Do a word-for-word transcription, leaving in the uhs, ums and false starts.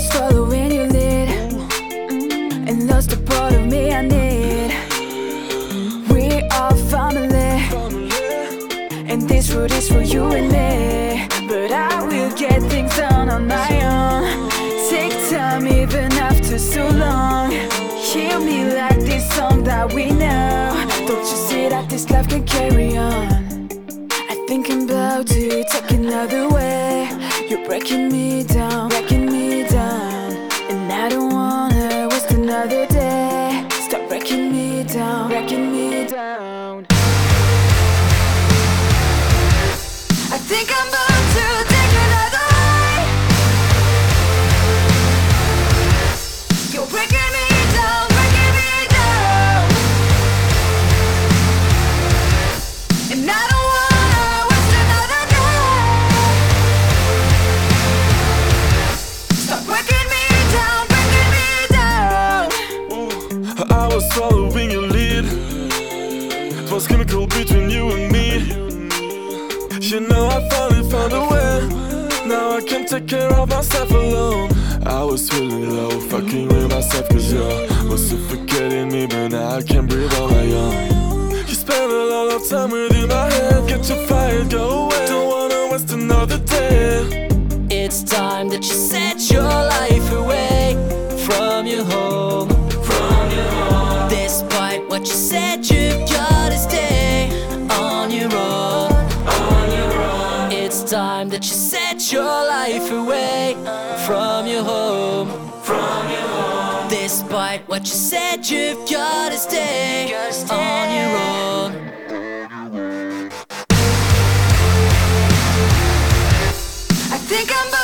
was following your lead and lost the part of me I need. We are family, and this road is for you and me. But I will get things done on my own. Take time even after so long. Hear me like this song that we know. Don't you see that this life can carry on? I think I'm about to take another way. You're breaking me down, breaking me down, and I don't wanna waste another day. Stop breaking me down, breaking me down. I think I'm about to take another way. You're breaking me down, breaking me down, and I don't wanna waste another day. Stop breaking me down, breaking me down. I was following your lead. It was chemical between you and me. You know I finally found a way. Now I can take care of myself alone. I was feeling low, fucking with myself cause you was suffocating me. But now I can breathe on my own. You spend a lot of time within my head. Get your fire, go away. Don't wanna waste another day. It's time that you set your life away from your home, from your home. Despite what you said, you've gotta stay on your own. It's time that you set your life away from your home, from your home. Despite what you said, you've gotta stay on your own. I think I'm